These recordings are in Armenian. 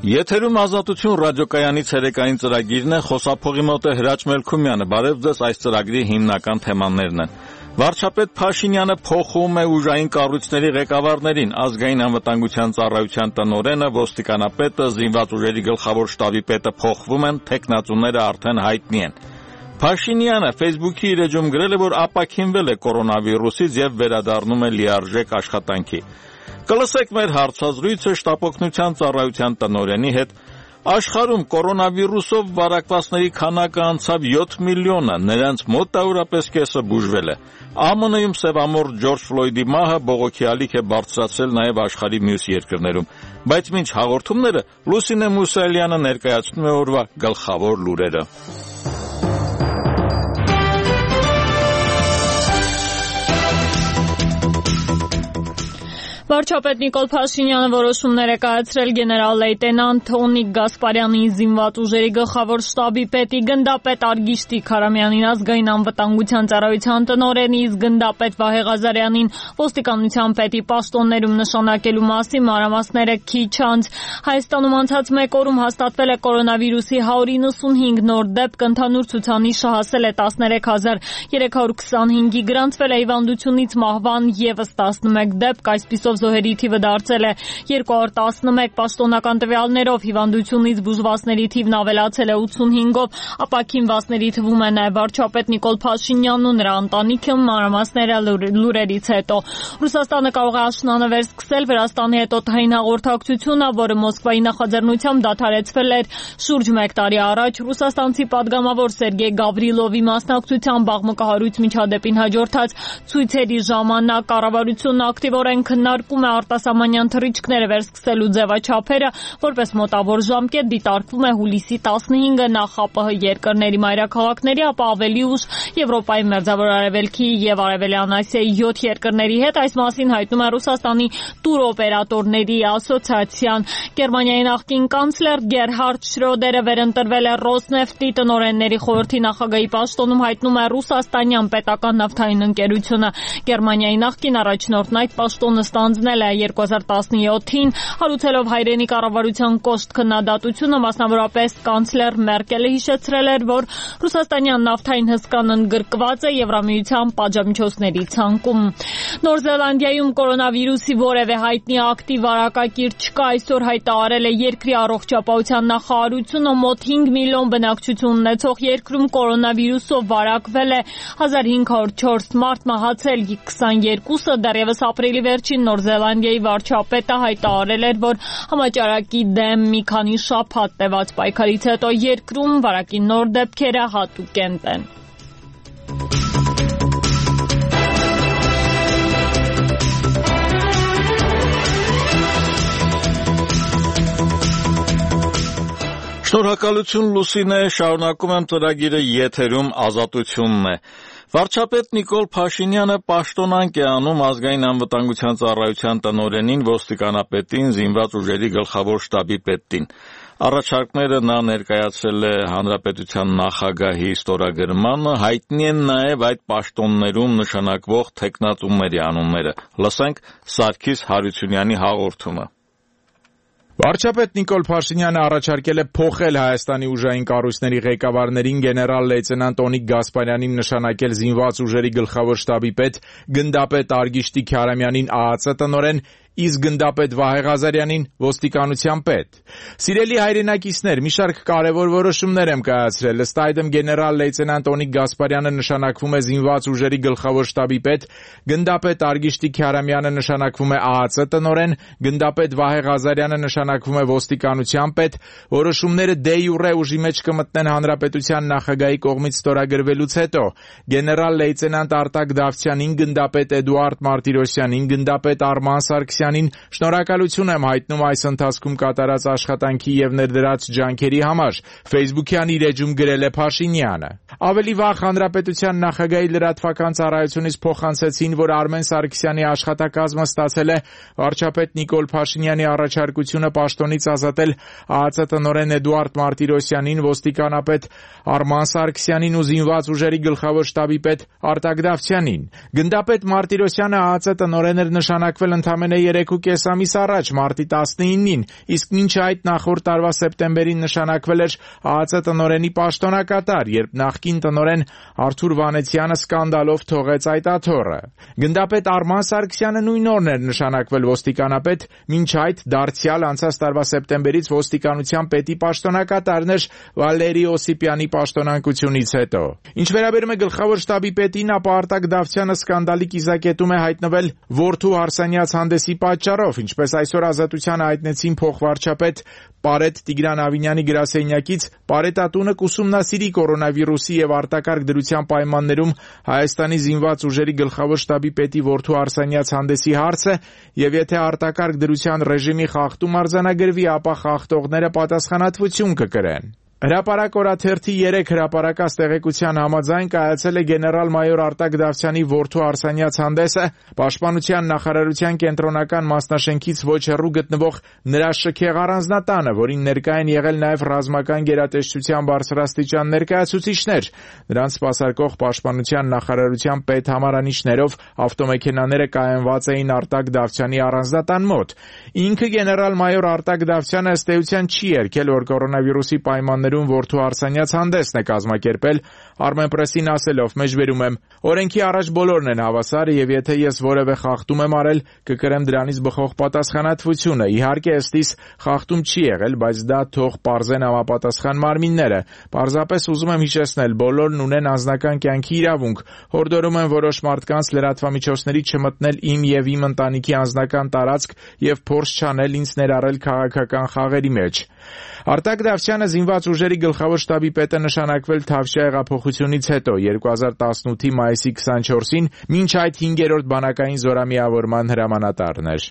Եթերում ազատություն ռադիոկայանի ցերեկային ծրագիրն է, խոսափողի մոտ է Հրաչ Մելքումյանը, բարև ձեզ, այս ծրագրի հիմնական թեմաներն են։ Վարչապետ Փաշինյանը փոխում է ուժային կառույցների ղեկավարներին, ազգային անվտանգության ծառայության տնօրենը, ոստիկանապետը, զինված ուժերի գլխավոր շտաբի պետը փոխվում են, թեկնածուները արդեն հայտնի են։ Փաշինյանը Facebook-ի իր էջում գրել է, որ ապաքինվել է կորոնավիրուսից եւ վերադառնում է լիարժեք աշխատանքի։ Կլսեք մեր հարցազրույցը շտապօգնության ծառայության տնօրենի հետ։ Աշխարհում կորոնավիրուսով վարակվածների քանակը անցավ 7 միլիոնը, նրանց մոտավորապես կեսը բուժվել է։ ԱՄՆ-ում սևամորթ Ջորջ Ֆլոյդի մահը բողոքի ալիք է բարձրացրել նաև աշխարհի մյուս երկրներում։ Բայց մինչ հաղորդումները Լուսինե Մուսալյանը ներկայացնում է օրվա գլխավոր լուրերը։ Վարչապետ Նիկոլ Փաշինյանը որոշումներ է կայացրել գեներալ-լեյտենանտ Օնիկ Գասպարյանին, զինված ուժերի գլխավոր շտաբի պետի, գնդապետ Արգիշտիկ Քարամյանին, ազգային անվտանգության ծառայության տնօրենի, գնդապետ Վահե Ղազարյանին ոստիկանության պետի պաշտոններում նշանակելու մասին մանրամասները քիչ անց։ Հայաստանում անցած մեկ օրում հաստատվել է կորոնավիրուսի 195 նոր դեպք, ընդհանուր ցուցանիշը հասել է 13325-ի, գրանցվել է հիվանդությունից մահվան ևս 11 դեպք, այսպիսով զոհերի թիվը դարձել է 211, պաշտոնական տվյալներով հիվանդությունից բուժվածների թիվն ավելացել է 85-ով, ապաքինվածների թվում է նաև վարչապետ Նիկոլ Փաշինյանն ու նրա ընտանիքը, մանրամասները լուրերից հետո։ Ռուսաստանը կարող է աշնանը վերսկսել Վրաստանի հետ օդային հաղորդակցությունը, որը Մոսկվայի նախաձեռնությամբ դադարեցվել էր շուրջ 1 տարի առաջ։ Ռուսաստանցի պատգամավոր Սերգեյ Գավրիլովի մասնակցությամբ աղմկահարույց միջադեպին հաջորդած ցույցերի ժամանակ կառավարությունն ակտիվորեն քննարկում է արտասահմանյան թռիչքները վերսկսելու ձևաչափերը, որպես մոտավոր ժամկետ դիտարկվում է հուլիսի 15-ը նախ ԱՊՀ երկրների մայրաքաղաքների, ապա ավելի ուշ Եվրոպայի, Մերձավոր Արևելքի եւ Արևելյան Ասիայի 7 երկրների հետ։ Այս մասին հայտնում է Ռուսաստանի տուրօպերատորների ասոցիացիան։ Գերմանիայի նախկին կանցլեր Գերհարդ Շրոդերը վերընտրվել է Ռոսնեֆտի տնօրենների խորհրդի նախագահի պաշտոնում, հայտնում է ռուսաստանյան պետական նավթային ընկերությունը։ Գերմանիայի նախկին առաջնորդն այդ պաշտոնը ստանձնել է 2017-ին, հարուցելով հայրենի կառավարության կոշտ քննադատությունը, մասնավորապես կանցլեր Մերկելը հիշեցրել էր, որ ռուսաստանյան նավթային հսկան ընդգրկված է Եվրամիության պատժամիջոցների ցանկում։ Նոր Զելանդիայում կորոնավիրուսի որևէ հայտնի ակտիվ վարակակիր չկա, այսօր հայտարարել է երկրի առողջապահության նախարարությունը, մոտ 5 միլիոն բնակչություն ունեցող երկրում կորոնավիրուսով վարակվել է 1504 մարդ, մահացել 22-ը, դեռևս ապրիլի վերջին Նոր Զելանդիայի վարչապետը հայտարարել էր, որ համաճարակի դեմ մի քանի շաբաթ տևած պայքարից հետո երկրում վարակի նոր դեպքերը հատուկենտ են։ Շնորհակալություն Լուսինե, շարունակում եմ ծրագիրը, եթերում ազատությունն է։ Վարչապետ Նիկոլ Փաշինյանը պաշտոնանկ է անում ազգային անվտանգության ծառայության տնօրենին, ոստիկանապետին, զինված ուժերի գլխավոր շտաբի պետին։ Առաջարկները նա ներկայացրել է Հանրապետության նախագահի ստորագրմանը, հայտնի են նաև այդ պաշտոններում նշանակվող թեկնածուների անունները։ Լսենք Սարգիս Հարությունյանի հաղորդումը։ Վարչապետ Նիկոլ Փաշինյանը առաջարկել է փոխել Հայաստանի ուժային կառույցների ղեկավարներին, գեներալ-լեյտենանտ Օնիկ Գասպարյանին նշանակել զինված ուժերի գլխավոր շտաբի պետ, գնդապետ Արգիշտիկ Քարամյանին ԱԱՑ տնօրեն, իսկ գնդապետ Վահե Ղազարյանին ոստիկանության պետ։ Սիրելի հայրենակիցներ, մի շարք կարևոր որոշումներ եմ կայացրել։ Ըստ այդմ գեներալ-լեյտենանտ Օնիկ Գասպարյանը նշանակվում է զինված ուժերի գլխավոր շտաբի պետ, գնդապետ Արգիշտիկ Քարամյանը նշանակվում է ԱԱՑ տնօրեն, գնդապետ Վահե Ղազարյանը նշանակվում է ոստիկանության պետ։ Որոշումները դե յուրե ուժի մեջ կմտնեն հանրապետության նախագահի կողմից ստորագրվելուց հետո։ Գեներալ-լեյտենանտ Արտակ Դավթյանին, գնդապետ Էդուարդ Մարտիրոսյանին, գնդապետ Արման Սարգսյանին շնորհակալություն եմ հայտնում այս ընթացքում կատարած աշխատանքի եւ ներդրած ջանքերի համար, Facebook-յան իր էջում գրել է Փաշինյանը։ Ավելի վաղ հանրապետության նախագահի լրատվական ծառայությունից փոխանցեցին, որ Արմեն Սարգսյանի աշխատակազմը ստացել է վարչապետ Նիկոլ Փաշինյանի առաջարկությունը պաշտոնից ազատել ԱԱՑ տնօրեն Էդուարդ Մարտիրոսյանին, ոստիկանապետ Արման Սարգսյանին ու զինված ուժերի գլխավոր շտաբի պետ Արտակ Դավթյանին։ Գնդապետ Մարտիրոսյանը ԱԱՑ տնօրեն էր նշանակվել ընդամենը 3.5 ամիս առաջ մարտի 19-ին, իսկ մինչ այդ նախորդ տարվա սեպտեմբերին նշանակվել էր ԱԱԾ տնօրենի պաշտոնակատար, երբ նախկին տնօրեն Արթուր Վանեցյանը սկանդալով թողեց այդ աթոռը։ Գնդապետ Արման Սարգսյանը նույն օրն էր նշանակվել ոստիկանապետ, մինչ այդ դարձյալ անցած տարվա սեպտեմբերից ոստիկանության պետի պաշտոնակատարն էր Վալերի Օսիպյանի պաշտոնակությունից հետո։ Ինչ վերաբերում է գլխավոր շտաբի պետին, ապա Արտակ Դավթյանը սկանդալի կիզակետում է հայտնվել որդու հարսանյաց հանդեսի պատճառով, ինչպես այսօր Ազատությանը հայտնեցին փոխվարչապետ Պարետ Տիգրան Ավինյանի գրասենյակից, Պարետատունը կուսումնասիրի կորոնավիրուսի եւ արտակարգ դրության պայմաններում Հայաստանի զինված ուժերի գլխավոր շտաբի պետի որդու հարսանյաց հանդեսի հարցը եւ եթե արտակարգ դրության ռեժիմի խախտում արձանագրվի, ապա խախտողները պատասխանատվություն կկրեն։ Հրապարակ օրաթերթի 3 հրապարակած տեղեկության համաձայն կայացել է գեներալ-մայոր Արտակ Դավթյանի որդու հարսանյաց հանդեսը Պաշտպանության նախարարության կենտրոնական մասնաշենքից ոչ հեռու գտնվող նրա շքեղ առանձնատանը, որին ներկա են եղել նաև ռազմական գերատեսչության բարձրաստիճան ներկայացուցիչներ։ Նրանց սպասարկող Պաշտպանության նախարարության պետհամարանիշներով ավտոմեքենաները կայանված էին Արտակ Դավթյանի առանձնատան մոտ։ Ինքը գեներալ-մայոր Արտակ Դավթյանը ըստ էության չի երգել, որ կորոնավիրուսի պայմաններում որդու հարսանյաց հանդեսն է կազմակերպել, Armenpress-ին ասելով, մեջբերում եմ, օրենքի առաջ բոլորն են հավասար եւ եթե ես որևէ խախտում եմ արել, կկրեմ դրանից բխող պատասխանատվությունը։ Իհարկե, ըստիս խախտում չի եղել, բայց դա թող պարզեն համապատասխան մարմինները։ Պարզապես ուզում եմ հիշեցնել, բոլորն ունեն անձնական կյանքի իրավունք։ Հորդորում եմ որոշ մարդկանց լրատվամիջոցների չմտնել իմ եւ իմ ընտանիքի անձնական տարածք եւ փորձ չանել ինձ ներառել քաղաքական խաղերի մեջ։ Արտակ Դավթյանը զինված ուժերի գլխավոր շտաբի պետը նշանակվել Թավշյա հեղափոխությունից հետո 2018-ի մայիսի 24-ին, մինչ այդ 5-րդ բանակային զորամիավորման հրամանատարն էր։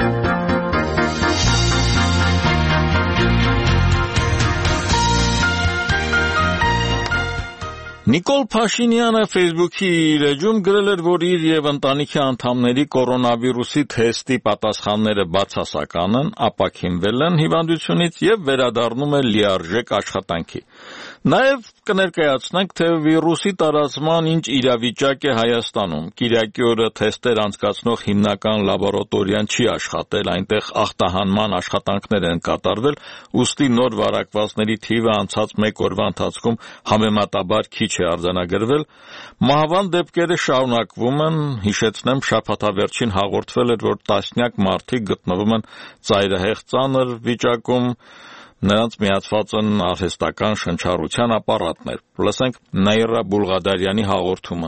Նիկոլ Փաշինյանը Facebook-ի իր էջում գրել էր, որ իր եւ ընտանիքի անդամների կորոնավիրուսի թեստի պատասխանները բացասական են, ապաքինվել են հիվանդությունից եւ վերադառնում է լիարժեք աշխատանքի։ Նաեւ կներկայացնենք, թե վիրուսի տարածման ինչ իրավիճակ է Հայաստանում։ Կիրակի օրը թեստեր անցկացնող հիմնական լաբորատորիան չի աշխատել, այնտեղ ախտահանման աշխատանքներ են կատարվել, ուստի նոր վարակվածների թիվը անցած 1 օրվա ընթացքում համեմատաբար քիչ է արձանագրվել։ Մահվան դեպքերը շարունակվում են, հիշեցնեմ, շաբաթավերջին հաղորդվել էր, որ տասնյակ մարդիկ գտնվում են ծայրահեղ ծանր վիճակում, նրանց միացված են արհեստական շնչառության ապարատներ։ Լսենք Նաիրա Բուլղադարյանի հաղորդումը։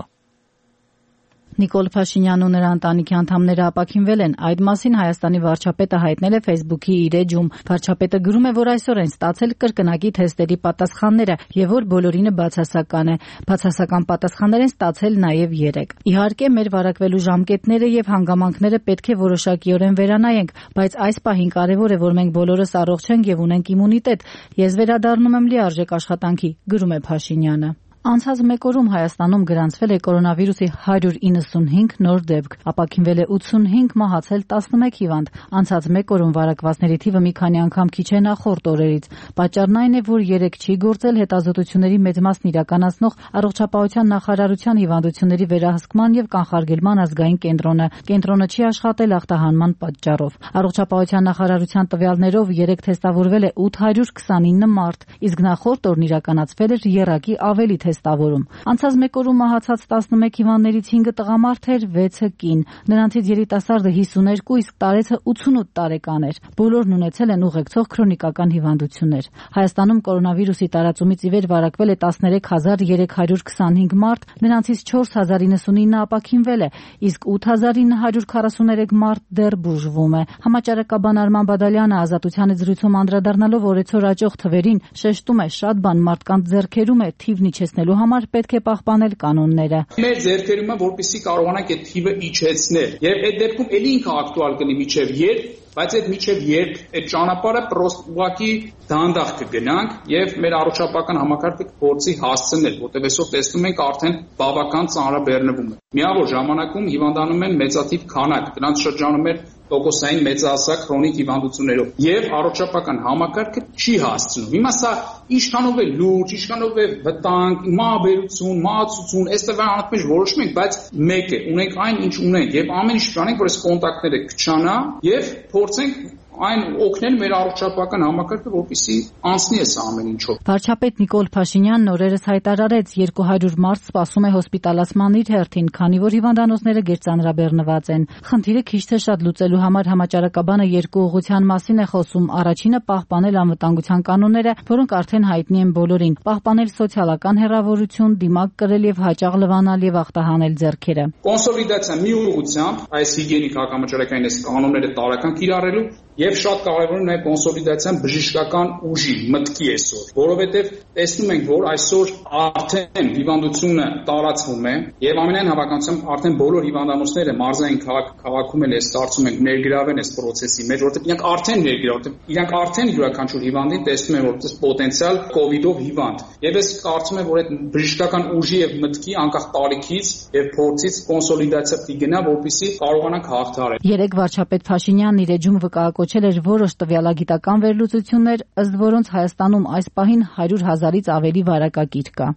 Նիկոլ Փաշինյանն ու նրա ընտանիքի անդամները ապաքինվել են։ Այդ մասին Հայաստանի վարչապետը հայտնել է Facebook-ի իր էջում։ Վարչապետը գրում է, որ այսօր են ստացել կրկնակի թեստերի պատասխանները եւ որ բոլորինը բացասական է։ Բացասական պատասխաններ են ստացել նաեւ 3։ Իհարկե, մեր վարակվելու ժամկետները եւ հանգամանքները պետք է որոշակիորեն վերանայենք, բայց այս պահին կարեւոր է, որ մենք բոլորս առողջ ենք եւ ունենք իմունիտետ։ Ես վերադառնում եմ լիարժեք աշխատանքի, գրում է Փաշինյանը։ Անցած 1 օրում Հայաստանում գրանցվել է կորոնավիրուսի 195 նոր դեպք, ապաքինվել է 85, մահացել 11 հիվանդ։ Անցած 1 օրում վարակվածների թիվը մի քանի անգամ քիչ է նախորդ օրերից։ Պատճառն այն է, որ 3 չի գործել հետազոտությունների մեծ մասն իրականացնող Առողջապահության նախարարության հիվանդությունների վերահսկման եւ կանխարգելման ազգային կենտրոնը։ Կենտրոնը չի աշխատել ախտահանման պատճառով։ Առողջապահության նախարարության տվյալներով 3 թեստավորվել է 829 մարդ, իսկ նախորդ օրն իրականացվել էր եռակի ավելի թեստավորում։ Անցած 1 օրում մահացած 11 հիվանդներից 5-ը տղամարդ էր, 6-ը կին։ Նրանցից երիտասարդը 52, իսկ տարեցը 88 տարեկան էր։ Բոլորն ունեցել են ուղեկցող քրոնիկական հիվանդություններ։ Հայաստանում կորոնավիրուսի տարածումից ի վեր վարակվել է 13325 մարդ, նրանցից 4099 ապաքինվել է, իսկ 8943 մարդ դեռ բուժվում է։ Համաճարակաբան Արման Բադալյանը Ազատությանը զրույցում անդրադառնալով օրեցօր աճող թվերին շեշտում է, շատ բան մարդկանց ձեռքերում է, թիվն իջեցնելու համար պետք է պահպանել կանոնները։ Մեր ձեռքերում է, որպեսզի կարողանանք այդ թիվը իջեցնել։ Եվ այդ դեպքում ելի ինքը ակտուալ կլինի միջև երբ, բայց այդ միջև երբ այդ ճանապարհը ուղղակի դանդաղ կգնանք եւ մեր առողջապահական համակարգը կփորձի հասցնել, որտեղ այսօր տեսնում ենք արդեն բավական ծանրաբեռնվում է։ Միավոր ժամանակում հիվանդանում են մեծաթիվ քանակ, դրանց շրջանում է տոկոսային մեծահասակ քրոնիկ հիվանդություններով եւ առողջապահական համակարգը չի հասցնում։ Հիմա սա ինչքանով է լուրջ, ինչքանով է վտանգ, մահաբերություն, մահացություն, այստեղ անընդմեջ որոշում ենք, բայց մեկ է, ունենք այն, ինչ ունենք եւ ամեն ինչ կանենք, որ այս կոնտակտները կչանա եւ փորձենք այն օգնել մեր առողջապահական համակարգը, որպեսզի անցնի այս ամեն ինչով։ Վարչապետ Նիկոլ Փաշինյանն օրերս հայտարարեց 200 մարդ սպասում է հոսպիտալացման իր հերթին, քանի որ հիվանդանոցները գերծանրաբեռնված են։ Խնդիրը քիչ թե շատ լուծելու համար համաճարակաբանը երկու ուղղության մասին է խոսում։ Առաջինը պահպանել անվտանգության կանոնները, որոնք արդեն հայտնի են բոլորին, պահպանել սոցիալական հեռավորություն, դիմակ կրել եւ հաճախ լվանալ եւ ախտահանել ձեռքերը։ Կոնսոլիդացիա մի ուղղությամբ այս հիգիենիկ հակամաճարակային այս կանոնները տարական կիրառելու եւ շատ կարեւոր է նաեւ կոնսոլիդացիան բժշկական ուժի մտքի այսօր, որովհետեւ տեսնում ենք, որ այսօր արդեն հիվանդությունը տարածվում է եւ ամենայն հավանականությամբ արդեն բոլոր հիվանդանոցները մարզային քաղաքում էլ էս կարծում ենք ներգրավեն այս process-ի մեջ, որովհետեւ իրանք արդեն ներգրավում, իրանք արդեն յուրաքանչյուր հիվանդին տեսնում են որպես պոտենցիալ կոവിഡ്ով հիվանդ։ Եվ ես կարծում եմ, որ այդ բժշկական ուժի եւ մտքի անկախ տարիքից եւ փորձից կոնսոլիդացիա կգնա, որպեսզի կարողանանք հաղթահարել։ Երեք վարչապետ Փաշինյանն իր էջում վկայակոչել էր որոշ տվյալագիտական վերլուծություններ, ըստ որոնց Հայաստանում այս պահին 100,000-ից ավելի վարակակիր կա։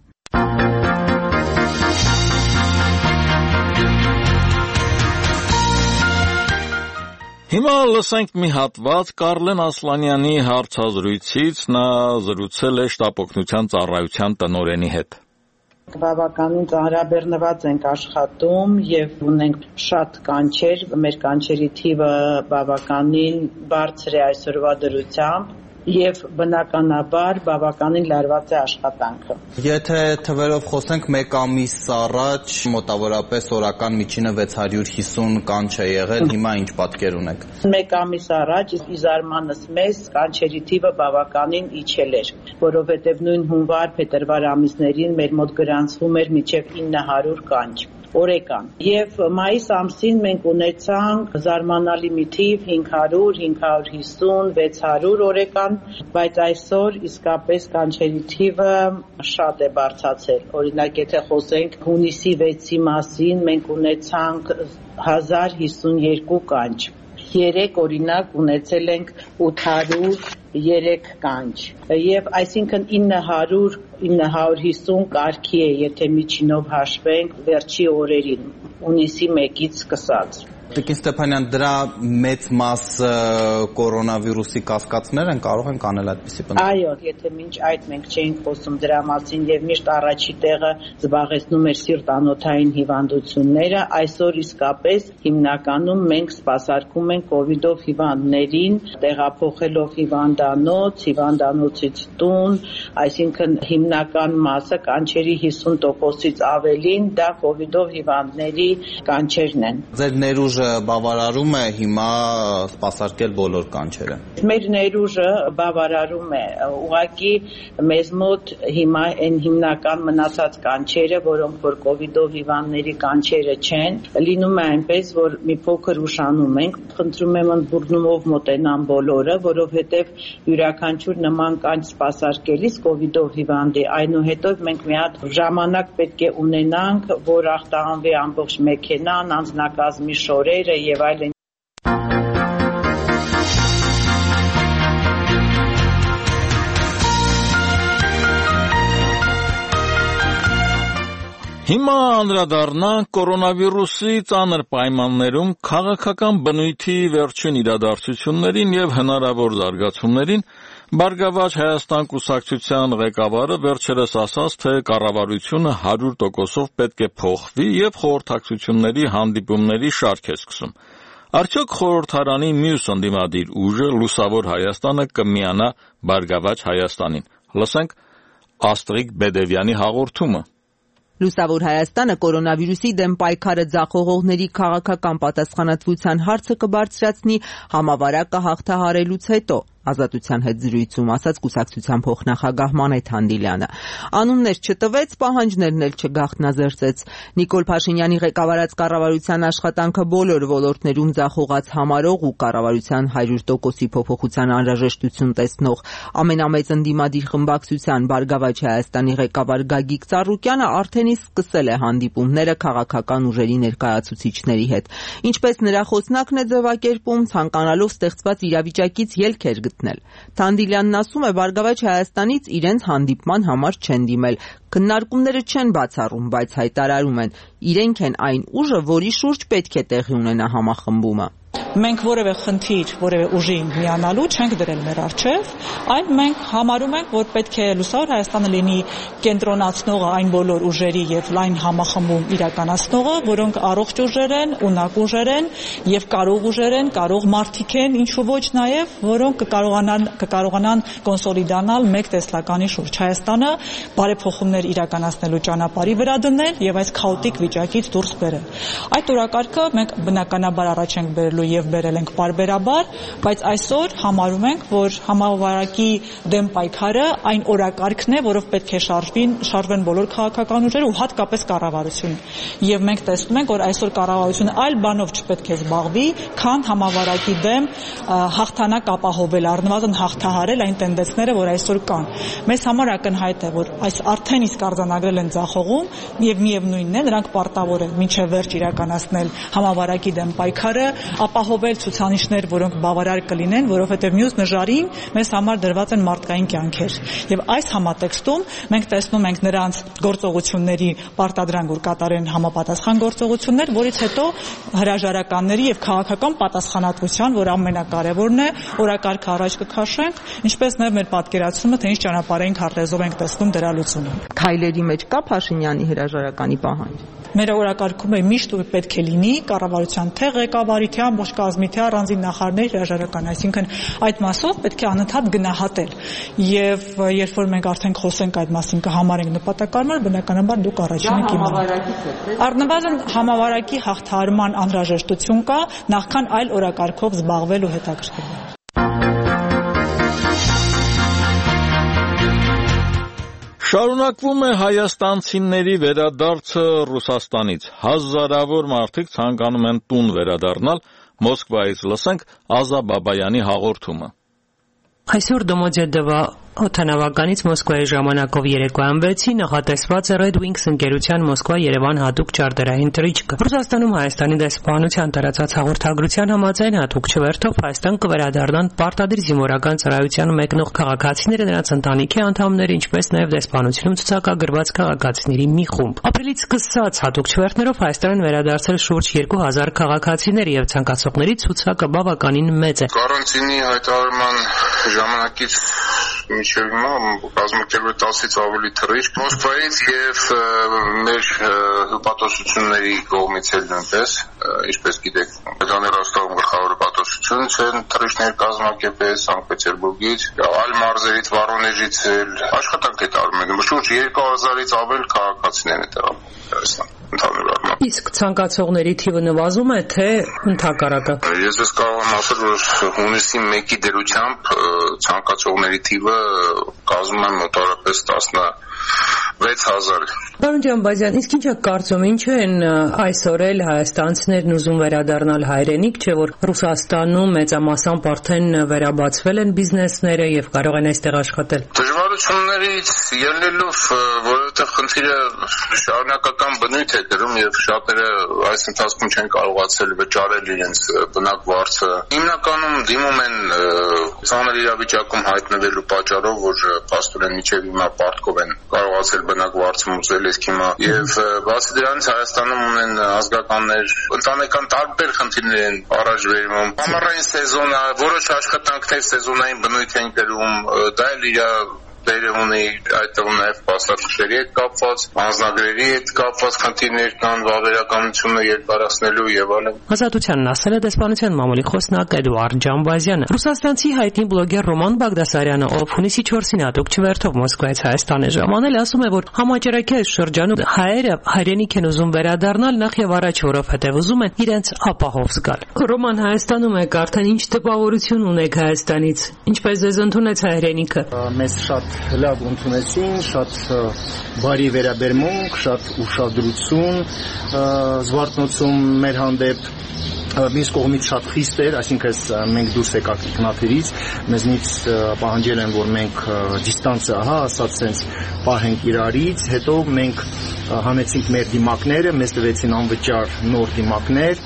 Հիմա լսենք մի հատված Կարլեն Ասլանյանի հարցազրույցից, նա զրուցել է շտապօգնության ծառայության տնօրենի հետ։ Բավականին ծանրաբեռնված ենք աշխատում եւ ունենք շատ կանչեր, մեր կանչերի թիվը բավականին բարձր է այսօրվա դրությամբ եւ բնականաբար բավականին լարված է աշխատանքը։ Եթե թվերով խոսենք, 1 ամիս առաջ մոտավորապես օրական միջինը 650 կանչ է եղել, հիմա ինչ պատկեր ունեք։ 1 ամիս առաջ ի զարմանս մեզ կանչերի թիվը բավականին իջել էր, որովհետեւ նույն հունվար-փետրվար ամիսներին մեր մոտ գրանցվում էր մինչեւ 900 կանչ օրեկան։ Եվ մայիս ամսին մենք ունեցանք զարմանալի մի թիվ 500, 550, 600 օրեկան, բայց այսօր իսկապես կանչերի թիվը շատ է բարձրացել։ Օրինակ, եթե խոսենք հունիսի 6-ի մասին, մենք ունեցանք 1052 կանչ։ Երեք օրինակ ունեցել ենք 803 կանչ եւ այսինքն 900-950 կարգի է, եթե միջինով հաշվենք վերջի օրերին, հունիսի 1-ից սկսած։ Տիկին Ստեփանյան, դրա մեծ մասը կորոնավիրուսի կասկածներ են, կարող ենք անել այդպիսի բան։ Այո, եթե մինչ այդ մենք չէինք խոսում դրա մասին եւ միշտ առաջի տեղը զբաղեցնում էր սիրտանոթային հիվանդությունները, այսօր իսկապես հիմնականում մենք սպասարկում ենք կոവിഡ്ով հիվանդներին, տեղափոխելով հիվանդանոց, հիվանդանոցից տուն, այսինքն հիմնական մասը կանչերի 50%-ից ավելին դա կոവിഡ്ով հիվանդների կանչերն են։ Ձեր ներուժը բավարարում է հիմա սպասարկել բոլոր կանչերը։ Մեր ներուժը բավարարում է, ուղղակի մեզ մոտ հիմա այն հիմնական մնացած կանչերը, որոնք որ կոവിഡ്ով հիվանդների կանչերը չեն, լինում է այնպես, որ մի փոքր ուշանում ենք, խնդրում եմ ընդբուրնումով մոտենան բոլորը, որովհետև յուրաքանչյուր նման կանչ սպասարկելիս կոവിഡ്ով հիվանդի, այնուհետև մենք մի հատ ժամանակ պետք է ունենանք, որ ախտահանվի ամբողջ մեքենան, անձնակազմի շորերը եւ այլն։ Հիմա անդրադառնանք կորոնավիրուսի ծանր պայմաններում քաղաքական բնույթի վերջին իրադարձություններին եւ հնարավոր զարգացումներին Բարգավաճ Հայաստան կուսակցության ղեկավարը վերջերս ասաց, թե կառավարությունը 100%-ով պետք է փոխվի եւ խորհրդակցությունների հանդիպումների շարք է սկսում։ Արդյոք խորհրդարանի մյուս ընդդիմադիր ուժը Լուսավոր Հայաստանը կմիանա Բարգավաճ Հայաստանին։ Լսենք Աստրիկ Բեդևյանի հաղորդումը։ Լուսավոր Հայաստանը կորոնավիրուսի դեմ պայքարը ձախողողների քաղաքական պատասխանատվության հարցը կբարձրացնի համավարակը հաղթահարելուց հետո։ Ազատության հետ զրույցում ասաց կուսակցության փոխնախագահ Մանեթ Հանդիլյանը։ Անուններ չտվեց, պահանջներն էլ չգաղտնազերծեց։ Նիկոլ Փաշինյանի ղեկավարած կառավարության աշխատանքը բոլոր ոլորտներում ձախողած համարող ու կառավարության 100%-ի փոփոխության անհրաժեշտություն տեսնող ամենամեծ ընդդիմադիր խմբակցության Բարգավաճ Հայաստանի ղեկավար Գագիկ Ծառուկյանը արդեն իսկ սկսել է հանդիպումները քաղաքական ուժերի ներկայացուցիչների հետ։ Ինչպես նրա խոսնակն է ձևակերպում, ցանկանալով ստեղծված իրավիճակից ելք էր գտնել։ Թանդիլյանն ասում է, Բարգավաճ Հայաստանից իրենց հանդիպման համար չեն դիմել։ Քննարկումները չեն բացառում, բայց հայտարարում են, իրենք են այն ուժը, որի շուրջ պետք է տեղի ունենա համախմբումը։ Մենք որևէ խնդիր, որևէ ուժի միանալու չենք դրել մեր առջև, այլ մենք համարում ենք, որ պետք է Լուսավոր Հայաստանը լինի կենտրոնացնողը այն բոլոր ուժերի եւ լայն համախմբում իրականացնողը, որոնք առողջ ուժեր են, ունակ ուժեր են եւ կարող ուժեր են, կարող մարդիկ են, ինչու ոչ նաեւ, որոնք կկարողանան կոնսոլիդանալ մեկ տեսլականի շուրջ Հայաստանը բարեփոխումներ իրականացնելու ճանապարհի վրա դնել եւ այս քաոտիկ վիճակից դուրս բերել։ Այդ օրակարգը մենք բնականաբար առաջ ենք բերելու եւ բերել ենք պարբերաբար, բայց այսօր համարում ենք, որ համավարակի դեմ պայքարը այն օրակարգն է, որով պետք է շարժվեն բոլոր քաղաքական ուժերը ու հատկապես կառավարությունը։ Եվ մենք տեսնում ենք, որ այսօր կառավարությունը այլ բանով չպետք է զբաղվի, քան համավարակի դեմ հաղթանակ ապահովել, առնվազն հաղթահարել այն տենդենսները, որ այսօր կան։ Մեզ համար ակնհայտ է, որ այս արդեն իսկ արձանագրել են ձախողում եւ միևնույնն է, նրանք պարտավոր են մինչեւ վերջ իրականացնել համավարակի դեմ պայքարը, ապահովել ցուցանիշներ, որոնք բավարար կլինեն, որովհետև մյուս նժարին մեզ համար դրված են մարդկային կյանքեր։ Եվ այս համատեքստում մենք տեսնում ենք նրանց գործողությունների պարտադրանք, որ կատարեն համապատասխան գործողություններ, որից հետո հրաժարականների եւ քաղաքական պատասխանատվության, որ ամենակարևորն է, օրակարգը առաջ կքաշենք, ինչպես նաեւ մեր պատկերացումը, թե ինչ ճանապարհային քարտեզով ենք տեսնում դրա լուծումը։ Քայլերի մեջ կա Փաշինյանի հրաժարականի պահանջ։ Մեր օրակարգում միշտ պետք է լինի կառավարության թե ղեկավարի, թե ամբողջ կազմի, թե առանձին նախարարների հրաժարական, այսինքն այդ մասով պետք է անընդհատ գնահատել։ Եվ երբ որ մենք արդեն խոսենք այդ մասին, կհամարենք նպատակարար, բնականաբար դուք առաջին եք իմանալ։ Առնվազն համավարակի հաղթահարման անհրաժեշտություն կա, նախքան այլ օրակարգով զբաղվել ու հետաքրքրվել։ Շարունակվում է հայաստանցիների վերադարձը Ռուսաստանից։ Հազարավոր մարդիկ ցանկանում են տուն վերադառնալ։ Մոսկվայից լսենք Ազա Բաբայանի հաղորդումը։ Այսօր Դոմոդեդովա օդանավականից Մոսկվայի ժամանակով երեկոյան 6-ին նախատեսված է Red Wings ընկերության Մոսկվա-Երևան հատուկ չարտերային թռիչքը։ Ռուսաստանում Հայաստանի դեսպանության տարածած հաղորդագրության համաձայն հատուկ չվերթով Հայաստան կվերադառնան պարտադիր զինվորական ծառայության մեկնող քաղաքացիները, նրանց ընտանիքի անդամները, ինչպես նաև դեսպանությունում ցուցակագրված քաղաքացիների մի խումբ։ Ապրիլից սկսած հատուկ չվերթներով Հայաստան են վերադարձել շուրջ 2000 քաղաքացիներ եւ ցանկացողների ցուցակը բավականին մեծ է։ Կարանտինի հայտարարման ժամանակից մինչև հիմա կազմակերպվել 10-ից ավելի թռիչք Մոսկվայից եւ մեր հպատոսությունների կողմից էլ նույնպես, ինչպես գիտեք, Լեոնիդ Ռոստովում գլխավոր հպատոսություն չեն թռիչքներ կազմակերպել Սանկտ Պետերբուրգից, այլ մարզերից, Վորոնեժից էլ աշխատանք է տարվում են, շուրջ 2000-ից ավել քաղաքացիներ են տեղափոխվել ընդհանուր առմամբ։ Իսկ ցանկացողների թիվը նվազում է, թե ընդհակառակը։ Ես կարող եմ ասել, որ հունիսի 1-ի դրությամբ ցանկացողների թիվը կազմում է մոտավորապես 16000։ Պարոն Ջանբազյան, իսկ ինչ եք կարծում, ինչու են այսօր էլ հայաստանցիներն ուզում վերադառնալ հայրենիք, չէ՞ որ Ռուսաստանում մեծամասամբ արդեն վերաբացվել են բիզնեսները եւ կարող են այստեղ աշխատել։ Դժվարություններից ելնելով, որովհետեւ խնդիրը շարունակական բնույթ է կրում եւ շատերը այս ընթացքում չեն կարողացել վճարել իրենց բնակ վարձը։ Հիմնականում դիմում են ծանր իրավիճակում հայտնվելու պատճառով, որ փաստորեն միջև հիմա պարտքով են կարողացել բնակ վարձը մուծել իսկ հիմա եւ բացի դրանից Հայաստանում ունեն ազգականներ, ընտանեկան տարբեր խնդիրներ են առաջ բերում։ Ամառային սեզոնը, որոշ աշխատանքներ սեզոնային բնույթ են կրում, դա էլ իր դեր ունի, այդտեղ նաև փաստաթղթերի հետ կապված, անձնագրերի հետ կապված խնդիրներ կան, վավերականությունը երկարացնելու եւ այլն։ Ազատությանն ասել է դեսպանության մամուլի խոսնակ Էդուարդ Ջամբազյանը։ Ռուսաստանցի հայտնի բլոգեր Ռոման Բաղդասարյանը, ով հունիսի 4-ին հատուկ չվերթով Մոսկվայից Հայաստան է ժամանել, ասում է, որ համաճարակի այս շրջանում հայերը հայրենիք են ուզում վերադառնալ նախ եւ առաջ, որովհետեւ ուզում են իրենց ապահով զգալ։ Ռոման, Հայաստանում եք, արդեն ինչ տպավորություն ունեք Հայաստանից։ Ինչպես ձեզ ընդունեց հայրենիքը։ Մեզ շատ լավ ընդունեցին, շատ բարի վերաբերմունք, շատ ուշադրություն զվարթնոցում մեր հանդեպ մյուս կողմից շատ խիստ էր, այսինքն մենք դուրս եկանք ինքնաթիռից, մեզնից պահանջել են, որ մենք դիստանսը ասած sense պահենք իրարից, հետո մենք հանեցինք մեր դիմակները, մեզ տվեցին անվճար նոր դիմակներ,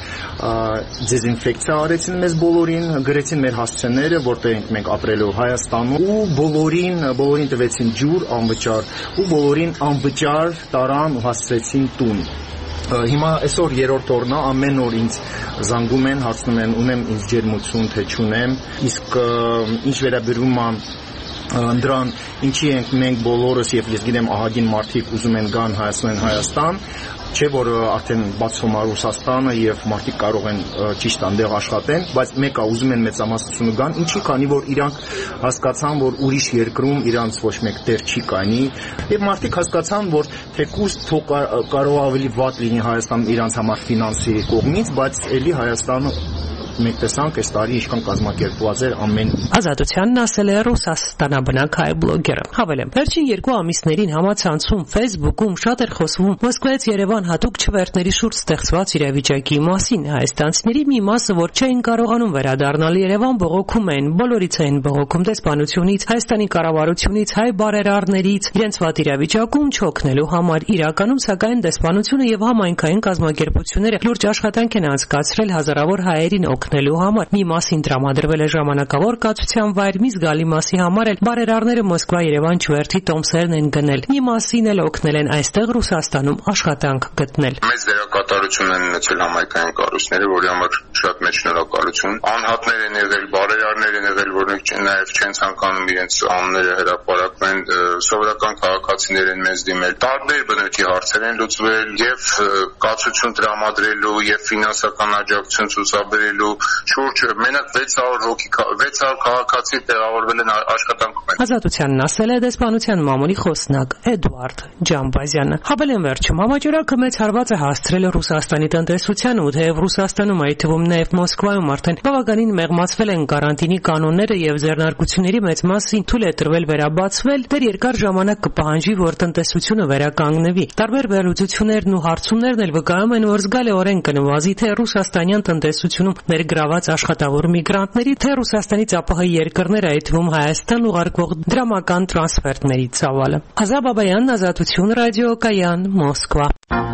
դեզինֆեկցիա արեցին մեզ բոլորին, գրեցին մեր հասցեները, որտեղ ենք մենք ապրելու Հայաստանում, ու բոլորին տվեցին ջուր անվճար, ու բոլորին անվճար տարան ու հասցրեցին տուն։ Հիմա այսօր երրորդ օրն է, ամեն օր ինձ զանգում են, հարցնում են, ունեմ ինձ ջերմություն, թե չունեմ, իսկ ինչ վերաբերում է դրան, ինչի ենք մենք բոլորս եւ ես գիտեմ ահագին մարդիկ ուզում են գան Հայաստան, չէ որ արդեն բացվում է Ռուսաստանը եւ մարդիկ կարող են ճիշտ այնտեղ աշխատեն, բայց մեկը ուզում են մեծամասնությունը գան, ինչի քանի որ իրանք հասկացան, որ ուրիշ երկրում իրանց ոչ մեկ տեղ չի կանի, եւ մարդիկ հասկացան, որ թեկուզ կարող ավելի վատ լինի Հայաստան իրանց համար ֆինանսի կողմից, բայց ելի Հայաստանը մենք տեսանք այս տարի ինչքան կազմակերպված էր ամեն Ազատությանն ասել է Ռուսաստանաբնակ հայ բլոգերը։ Հավելեմ, վերջին 2 ամիսներին համացանցում Facebook-ում շատ էր խոսվում Մոսկվայից Երևան հատուկ չվերթների շուրջ ստեղծված իրավիճակի մասին։ Հայաստանցիների մի մասը, որ չէին կարողանում վերադառնալ Երևան, բողոքում էին, բոլորից էին բողոքում դեսպանությունից, Հայաստանի կառավարությունից, հայ բարերարներից, իրենց վատ իրավիճակում չօգնելու համար։ Իրականում սակայն դեսպանությունը եւ համայնքային կազմակերպությունները լուրջ աշխատանք են անցկացրել հազարավոր հայերին օգնելու համար։ Մի մասին տրամադրվել է ժամանակավոր կացության վայր, մի զգալի մասի համար էլ բարերարները Մոսկվա-Երևան չվերթի տոմսերն են գնել։ Մի մասին էլ օգնել են այստեղ Ռուսաստանում աշխատանք գտնել։ Մեծ դերակատարություն են ունեցել համայնքային կառույցները, որի համար շատ մեծ շնորհակալություն։ Անհատներ են եղել, բարերարներ են եղել, որոնք նաև չեն ցանկանում իրենց անունները հրապարակվեն, սովորական քաղաքացիներ են մեզ դիմել։ Տարբեր բնույթի հարցեր են լուծվել եւ կացություն տրամադրելու եւ ֆինանսական աջակցություն ցուցաբերելու շուրջ մենակ 600 քաղաքացի տեղավորվել են աշխատանքում։ Ազատությանն ասել է դեսպանության մամուլի խոսնակ Էդուարդ Ջամբազյանը։ Հավելեն վերջում համաճարակը մեծ հարված է հասցրել Ռուսաստանի տնտեսությանը, ու թեև Ռուսաստանում, այդ թվում նաև Մոսկվայում արդեն բավականին մեղմացվել են կարանտինի կանոնները եւ ձեռնարկությունների մեծ մասին թույլ է տրվել վերաբացվել, դեռ երկար ժամանակ կպահանջի, որ տնտեսությունը վերականգնվի։ Տարբեր վերլուծություններն ու հարցումներն էլ վկայում են, որ զգալիորեն կնվազի թե ռուսաստանյան տնտեսությունում ներգրաված աշխատավոր միգրանտների, թե Ռուսաստանից ԱՊՀ երկրներ, այդ թվում Հայաստան ուղարկվող դրամական տրանսֆերտների ծավալը։ Ազատ Բաբայան, Ազատություն, ռադիոկայան, Մոսկվա։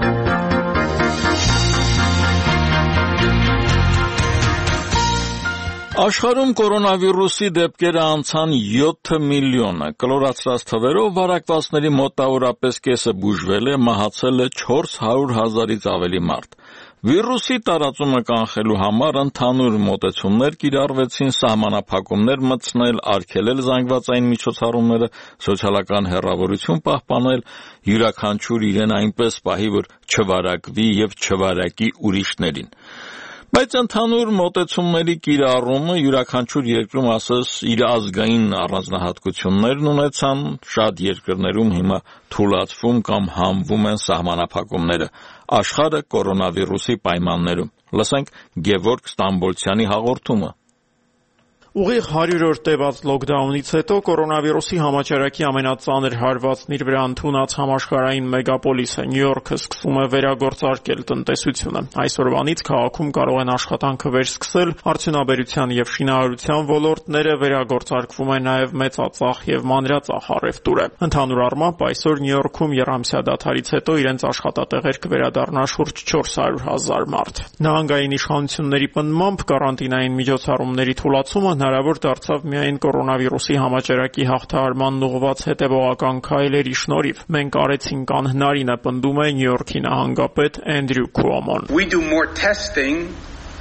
Աշխարհում կորոնավիրուսի դեպքերը անցան 7 միլիոնը։ Կլորացրած թվերով վարակվածների մոտավորապես կեսը բուժվել է, մահացել է 400,000-ից ավելի մարդ։ Վիրուսի տարածումը կանխելու համար ընդհանուր մոտեցումներ կիրառվեցին, սահմանափակումներ մտցնել, արգելել զանգվածային միջոցառումները, սոցիալական հեռավորություն պահպանել, յուրաքանչյուր իրեն այնպես պահի, որ չվարակվի եւ չվարակի ուրիշներին։ Բայց ընդհանուր մոտեցումների կիրառումը յուրաքանչյուր երկրում ասես իր ազգային առանձնահատկություններն ունեցան, շատ երկրներում հիմա թուլացվում կամ համվում են սահմանափակումները աշխարհը կորոնավիրուսի պայմաններում։ Լսենք Գևորգ Ստամբոլցյանի հաղորդումը։ Ուղիղ 100 օր տևած լոկդաունից հետո կորոնավիրուսի համաճարակի ամենածանր հարվածն իր վրա ընդունած համաշխարհային մեգապոլիսը Նյու Յորքը սկսում է վերագործարկել տնտեսությունը։ Այսօրվանից քաղաքում կարող են աշխատանքը վերսկսել արդյունաբերության եւ շինարարության ոլորտները, վերագործարկվում է նաեւ մեծածախ եւ մանրածախ առևտուրը։ Ընդհանուր առմամբ այսօր Նյու Յորքում երամսյա դադարից հետո իրենց աշխատատեղեր կվերադառնա շուրջ 400,000 մարդ։ Նահանգային իշխանությունների պնդմամբ կարանտինային միջոցառումների թուլացումը հնարավոր դարձավ միայն կորոնավիրուսի համաճարակի հաղթահարմանն ուղղված հետևողական քայլերի շնորհիվ։ Մենք արեցինք անհնարինը, պնդում է Նյու Յորքի նահանգապետ Էնդրյու Քուոմոն։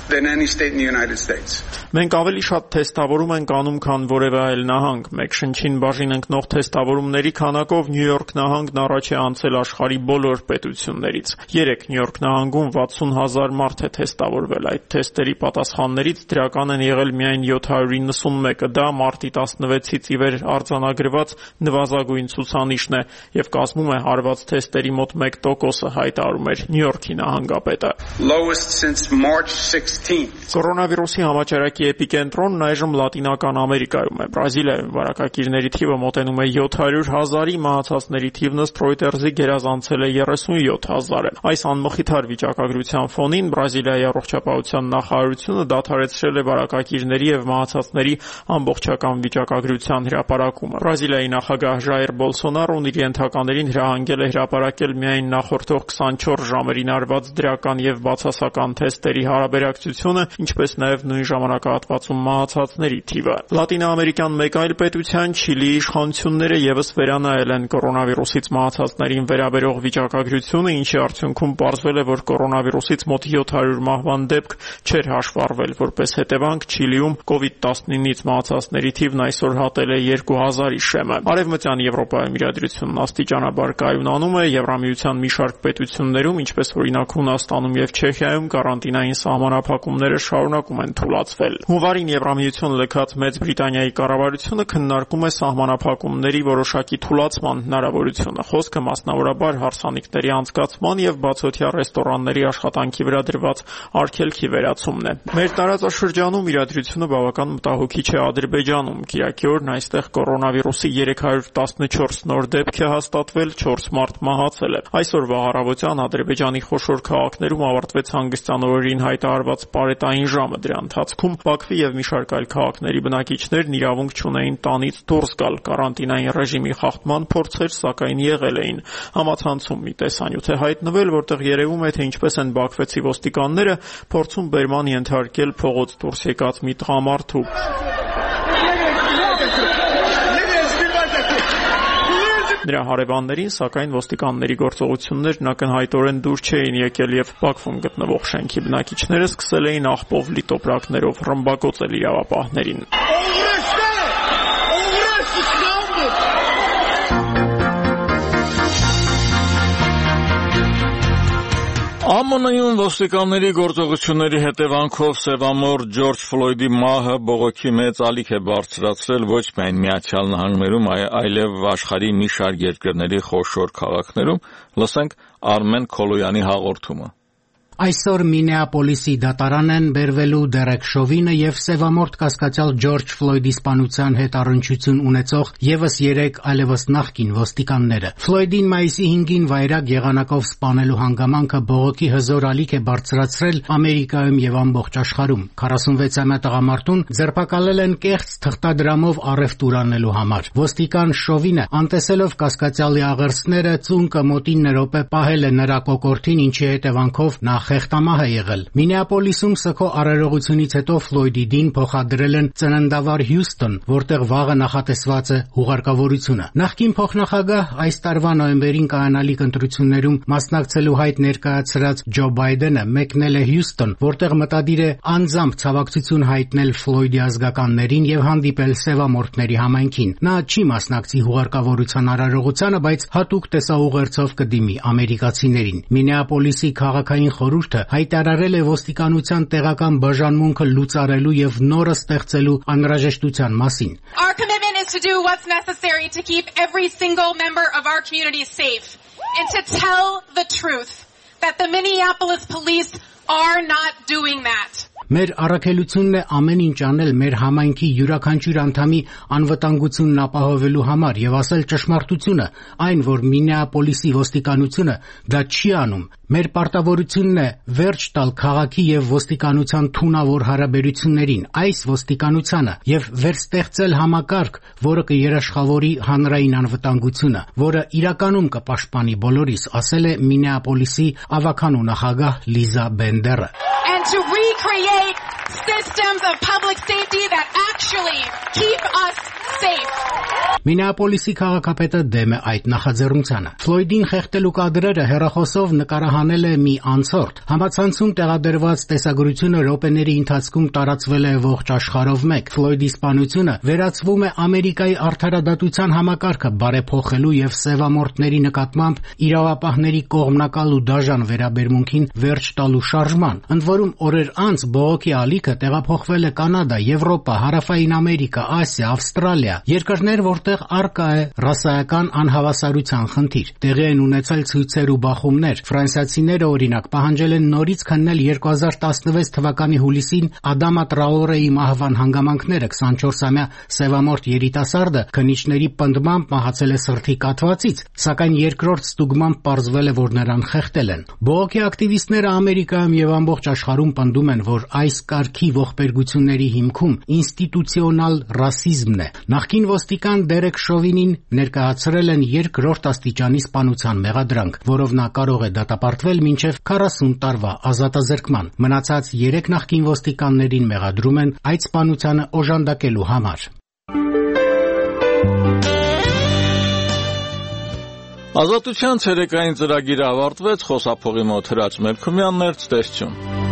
than any state in the United States. Մենք ավելի շատ թեստավորում ենք անում, քան որևէ այլ նահանգ։ Մեկ շնչին բաժին ընկնող թեստավորումների քանակով Նյու Յորք նահանգն առաջ է անցել աշխարհի բոլոր պետություններից։ 3 Նյու Յորք նահանգում 60,000 մարդ է թեստավորվել։ Այդ թեստերի պատասխաններից դրական են եղել միայն 791-ը։ Դա մարտի 16-ից ի վեր արձանագրված նվազագույն ցուցանիշն է եւ կազմում է հարված թեստերի մոտ 1%-ը, հայտարարում էր Նյու Յորքի նահանգապետը։ Lowest since March 16th. Կորոնավիրուսի համաճարակի էպիկենտրոնն այժմ Լատինական Ամերիկայում է։ Բրազիլիայում վարակագիրների թիվը մոտենում է 700,000-ի, մահացածների թիվն ըստ Reuters-ի գերազանցել է 37,000-ը։ Այս անմխիթար վիճակագրության ֆոնին Բրազիլիայի առողջապահության նախարարությունը դադարեցրել է վարակագիրների եւ մահացածների ամբողջական վիճակագրության հրապարակումը։ Բրազիլիայի նախագահ Ժայր Բոլսոնարոն իր ենթականերին հրահանգել է հրապարակել միայն նախորդող 24 ժամերին արված դրական եւ բացասական թեստերի հարաբերակցությունը, ինչպես նաեւ նույն ժամանակահատվածում մահացածների թիվը։ Լատինաամերիկյան մեկ այլ պետության Չիլիի իշխանությունները եւս վերանայել են կորոնավիրուսից մահացածներին վերաբերող վիճակագրությունը, ինչի արդյունքում պարզվել է, որ կորոնավիրուսից մոտ 700 մահվան դեպք չէր հաշվառվել։ Որպես հետևանք Չիլիում COVID-19-ից մահացածների թիվն այսօր հատել է 2000-ի շեմը։ Արևմտյան Եվրոպայում իրադրությունն աստիճանաբար կայունանում է։ Եվրամիության մի շարք պետություններում, ինչպես օրինակ Հունաստանում եւ Չեխիայում, կարանտինային սահմանափակումները շարունակում են թուլացվել։ Հունվարին Եվրամիություն լքած Մեծ Բրիտանիայի կառավարությունը քննարկում է սահմանափակումների որոշակի թուլացման հնարավորությունը։ Խոսքը մասնավորաբար հարսանիքների անցկացման եւ բացօթյա ռեստորանների աշխատանքի վրա դրված արգելքի վերացումն է։ Մեր տարածաշրջանում իրադրությունը բավական մտահոգիչ է Ադրբեջանում։ Կիրակի օրն այստեղ կորոնավիրուսի 314 նոր դեպք է հաստատվել, 4 մարդ մահացել է։ Այսօր առավոտյան Ադրբեջանի խոշոր քաղաքներում ավարտվեց հանգստյան օրերին հայտարարված պարետային ժամը։ Դրա ընթացքում Բաքվի եւ մի շարք այլ քաղաքների բնակիչներն իրավունք չունեին տանից դուրս գալ։ Կարանտինային ռեժիմի խախտման փորձեր սակայն եղել էին։ Համացանցում մի տեսանյութ է հայտնվել, որտեղ երևում է, թե ինչպես են բաքվեցի ոստիկանները փորձում բերման ենթարկել փողոց դուրս եկած մի տղամարդու։ Նրա հարևաններին, սակայն ոստիկանների գործողություններն ակնհայտորեն դուր չէին եկել եւ Բաքվում գտնվող շենքի բնակիչները սկսել էին աղբով լի տոպրակներով ռմբակոծել իրավապահներին։ ԱՄՆ-ում ոստիկանների գործողությունների հետևանքով սևամոր Ջորջ Ֆլոյդի մահը բողոքի մեծ ալիք է բարձրացրել ոչ միայն Միացյալ Նահանգներում, այլև աշխարհի մի շարք երկրների խոշոր քաղաքներում։ Լսենք Արմեն Քոլոյանի հաղորդումը։ Այսօր Մինեապոլիսի դատարան են բերվելու Դերեկ Շովինը եւ սևամորթ կասկածյալ Ջորջ Ֆլոյդի սպանության հետ առնչություն ունեցող եւս 3 այլևս նախկին ոստիկանները։ Ֆլոյդին մայիսի 5-ին վայրագ եղանակով սպանելու հանգամանքը բողոքի հզոր ալիք է բարձրացրել Ամերիկայում եւ ամբողջ աշխարհում։ 46-ամյա տղամարդուն ձերբակալել են կեղծ թղթադրամով առևտուր անելու համար։ Ոստիկան Շովինը, անտեսելով կասկածյալի աղերսները, ծունկը մոտին րոպե պահել է նրա կոկորդին, ինչի հետևանքով նա խեղտամահ է եղել։ Մինեապոլիսում սգո արարողությունից հետո Ֆլոյդի դին փոխադրել են ծննդավար Հյուսթոն, որտեղ վաղը նախատեսված է հուղարկավորությունը։ Նախկին փոխնախագահ այս տարվա նոյեմբերին կայանալիք ընտրություններում մասնակցելու հայտ ներկայացրած Ջո Բայդենը մեկնել է Հյուսթոն, որտեղ մտադիր է անձամբ ցավակցություն հայտնել Ֆլոյդի ազգականներին եւ հանդիպել սևամորթների համայնքին։ Նա չի մասնակցի հուղարկավորության արարողությանը, բայց հատուկ տեսաուղերձով կդիմի ամերիկացիներին։ Մինեապոլիսի քաղաքային խորհուրդը հայտարարել է ոստիկանության տեղական բաժանմունքը լուծարելու եւ նորը ստեղծելու անհրաժեշտության մասին։ Our commitment is to do what's necessary to keep every single member of our community safe and to tell the truth that the Minneapolis police are not doing that. Մեր առաքելությունն է ամեն ինչ անել մեր համայնքի յուրաքանչյուր անդամի անվտանգությունն ապահովելու համար եւ ասել ճշմարտությունը, այն որ Մինեապոլիսի ոստիկանությունը դա չի անում։ Մեր պարտավորությունն է վերջ տալ քաղաքի եւ ոստիկանության թունավոր հարաբերություններին, այս ոստիկանությանը եւ վերստեղծել համակարգ, որը կերաշխավորի հանրային անվտանգությունը, որը իրականում կպաշտպանի բոլորիս, ասել է Մինեապոլիսի ավականու նախագահ Լիզա Բենդերը։ And to recreate systems of public safety that actually keep us safe. Մինեապոլիսի քաղաքապետը դեմ է այդ նախաձեռնությանը։ Ֆլոյդին խեղդելու կադրերը հեռախոսով նկարահանել է մի անցորդ։ Համացանցում տեղադրված տեսագրությունը րոպեների ընթացքում տարածվել է ողջ աշխարհով մեկ։ Ֆլոյդի սպանությունը վերածվում է Ամերիկայի արդարադատության համակարգը բարեփոխելու եւ սևամորթների նկատմամբ իրավապահների կողմնակալ ու դաժան վերաբերմունքին վերջ տալու շարժման։ Ընդ որում օրեր անց բողոքի ալիքը տեղափոխվել է Կանադա, Եվրոպա, Հարավային Ամերիկա, Ասիա, Ավստրալիա, երկրներ, որտեղ առկա է ռասայական անհավասարության խնդիր։ Տեղի են ունեցել ցույցեր ու բախումներ։ Ֆրանսիացիները օրինակ պահանջել են նորից քննել 2016 թվականի հուլիսին Ադամա Տրաորեի մահվան հանգամանքները։ 24-ամյա սևամորթ երիտասարդը քննիչների պնդմամբ մահացել է սրտի կաթվածից, սակայն երկրորդ ստուգմամբ պարզվել է, որ նրան խեղդել են։ Բողոքի ակտիվիստները Ամերիկայում եւ ամբողջ աշխարհում պնդում են, որ այս կարգի ողբերգությունների հիմքում ինստիտուցիոնալ ռասիզմն է։ Նախկին ոստիկան Դերեկ Շովինին ներկայացրել են երկրորդ աստիճանի սպանության մեղադրանք, որով նա կարող է դատապարտվել մինչև 40 տարվա ազատազրկման։ Մնացած 3 նախկին ոստիկաններին մեղադրում են այդ սպանությանը օժանդակելու համար։ Ազատության ցերեկային ծրագիրը ավարտվեց, խոսափողի մոտ Հրաչ Մելքումյանն էր, ցտեսություն։